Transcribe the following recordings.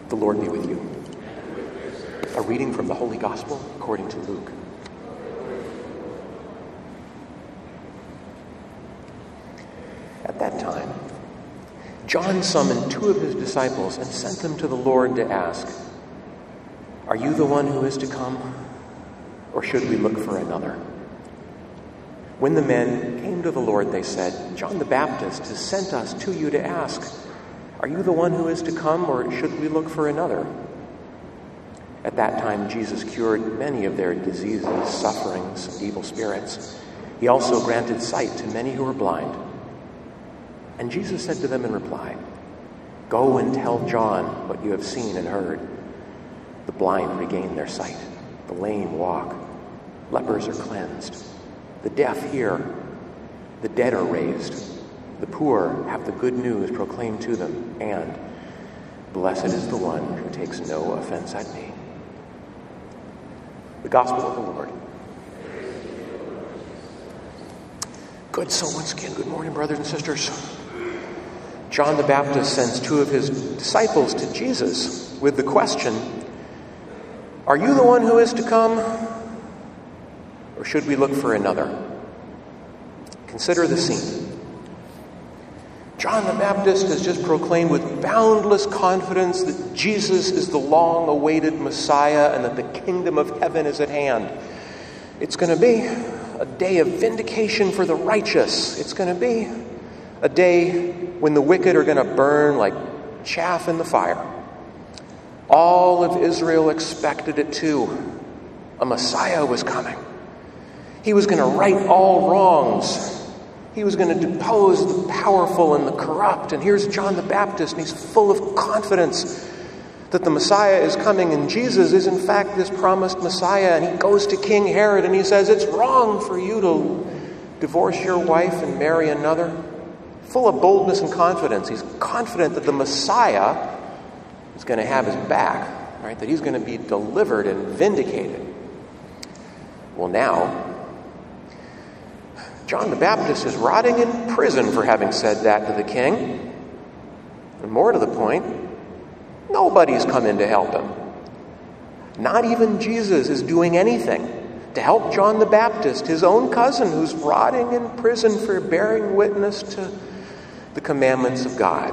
The Lord be with you. A reading from the Holy Gospel according to Luke. At that time, John summoned 2 of his disciples and sent them to the Lord to ask, "Are you the one who is to come, or should we look for another?" When the men came to the Lord, they said, "John the Baptist has sent us to you to ask, 'Are you the one who is to come, or should we look for another?'" At that time, Jesus cured many of their diseases, sufferings, and evil spirits. He also granted sight to many who were blind. And Jesus said to them in reply, "Go and tell John what you have seen and heard. The blind regain their sight, the lame walk, lepers are cleansed, the deaf hear, the dead are raised, the poor have the good news proclaimed to them, and blessed is the one who takes no offense at me." The Gospel of the Lord. Good. So once again, good morning, brothers and sisters. John the Baptist sends 2 of his disciples to Jesus with the question, "Are you the one who is to come, or should we look for another?" Consider the scene. John the Baptist has just proclaimed with boundless confidence that Jesus is the long-awaited Messiah and that the kingdom of heaven is at hand. It's going to be a day of vindication for the righteous. It's going to be a day when the wicked are going to burn like chaff in the fire. All of Israel expected it too. A Messiah was coming. He was going to right all wrongs. He was going to depose the powerful and the corrupt. And here's John the Baptist, and he's full of confidence that the Messiah is coming. And Jesus is, in fact, this promised Messiah. And he goes to King Herod, and he says, "It's wrong for you to divorce your wife and marry another." Full of boldness and confidence. He's confident that the Messiah is going to have his back, right? That he's going to be delivered and vindicated. Well, now, John the Baptist is rotting in prison for having said that to the king. And more to the point, nobody's come in to help him. Not even Jesus is doing anything to help John the Baptist, his own cousin, who's rotting in prison for bearing witness to the commandments of God.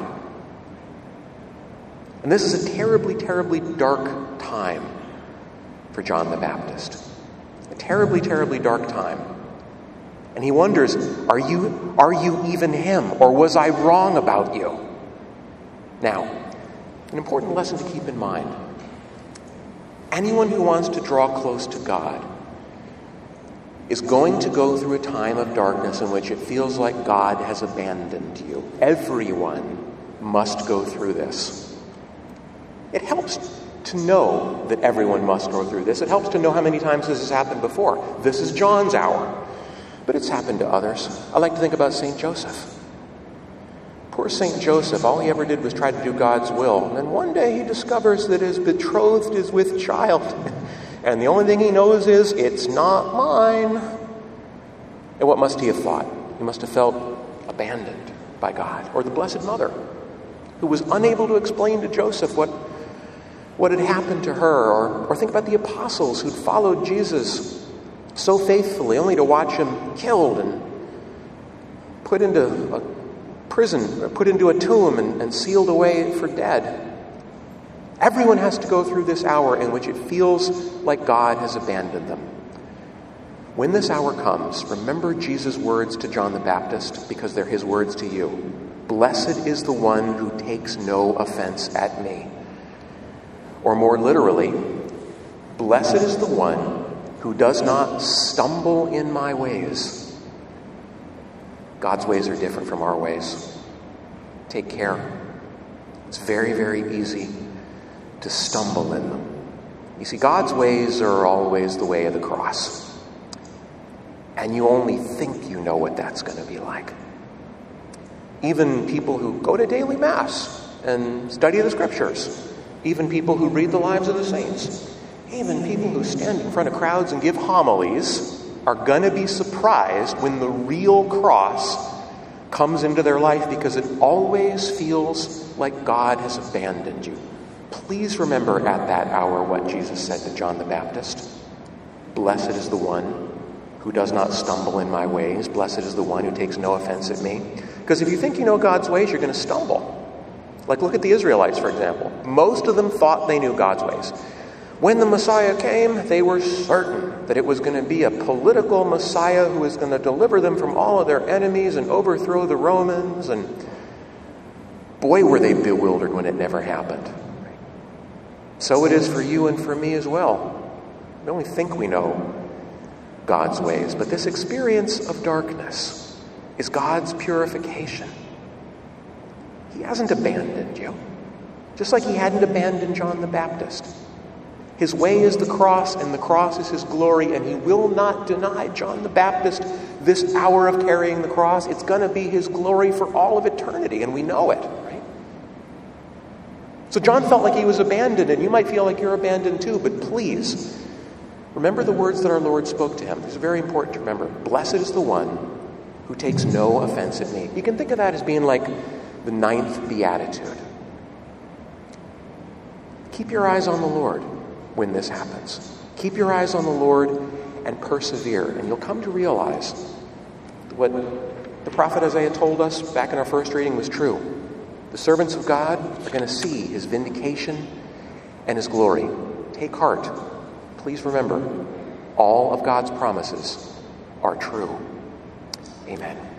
And this is a terribly, terribly dark time for John the Baptist. A terribly, terribly dark time. And he wonders, are you even him? Or was I wrong about you? Now, an important lesson to keep in mind. Anyone who wants to draw close to God is going to go through a time of darkness in which it feels like God has abandoned you. Everyone must go through this. It helps to know that everyone must go through this. It helps to know how many times this has happened before. This is John's hour, but it's happened to others. I like to think about St. Joseph. Poor St. Joseph, all he ever did was try to do God's will. And then one day he discovers that his betrothed is with child. And the only thing he knows is, "It's not mine." And what must he have thought? He must have felt abandoned by God. Or the Blessed Mother, who was unable to explain to Joseph what had happened to her. Or think about the apostles who'd followed Jesus so faithfully, only to watch him killed and put into a prison, or put into a tomb and sealed away for dead. Everyone has to go through this hour in which it feels like God has abandoned them. When this hour comes, remember Jesus' words to John the Baptist, because they're his words to you. "Blessed is the one who takes no offense at me." Or more literally, "Blessed is the one who does not stumble in my ways." God's ways are different from our ways. Take care. It's very, very easy to stumble in them. You see, God's ways are always the way of the cross. And you only think you know what that's going to be like. Even people who go to daily Mass and study the Scriptures, even people who read the lives of the saints, even people who stand in front of crowds and give homilies are going to be surprised when the real cross comes into their life, because it always feels like God has abandoned you. Please remember at that hour what Jesus said to John the Baptist. Blessed is the one who does not stumble in my ways. Blessed is the one who takes no offense at me. Because if you think you know God's ways, you're going to stumble. Like, look at the Israelites, for example. Most of them thought they knew God's ways. When the Messiah came, they were certain that it was going to be a political Messiah who was going to deliver them from all of their enemies and overthrow the Romans. And boy, were they bewildered when it never happened. So it is for you and for me as well. We only think we know God's ways, but this experience of darkness is God's purification. He hasn't abandoned you, just like he hadn't abandoned John the Baptist. His way is the cross, and the cross is his glory, and he will not deny John the Baptist this hour of carrying the cross. It's going to be his glory for all of eternity, and we know it, right? So John felt like he was abandoned, and you might feel like you're abandoned too, but please, remember the words that our Lord spoke to him. It's very important to remember. Blessed is the one who takes no offense at me. You can think of that as being like the 9th beatitude. Keep your eyes on the Lord when this happens. Keep your eyes on the Lord and persevere, and you'll come to realize what the prophet Isaiah told us back in our first reading was true. The servants of God are going to see his vindication and his glory. Take heart. Please remember, all of God's promises are true. Amen.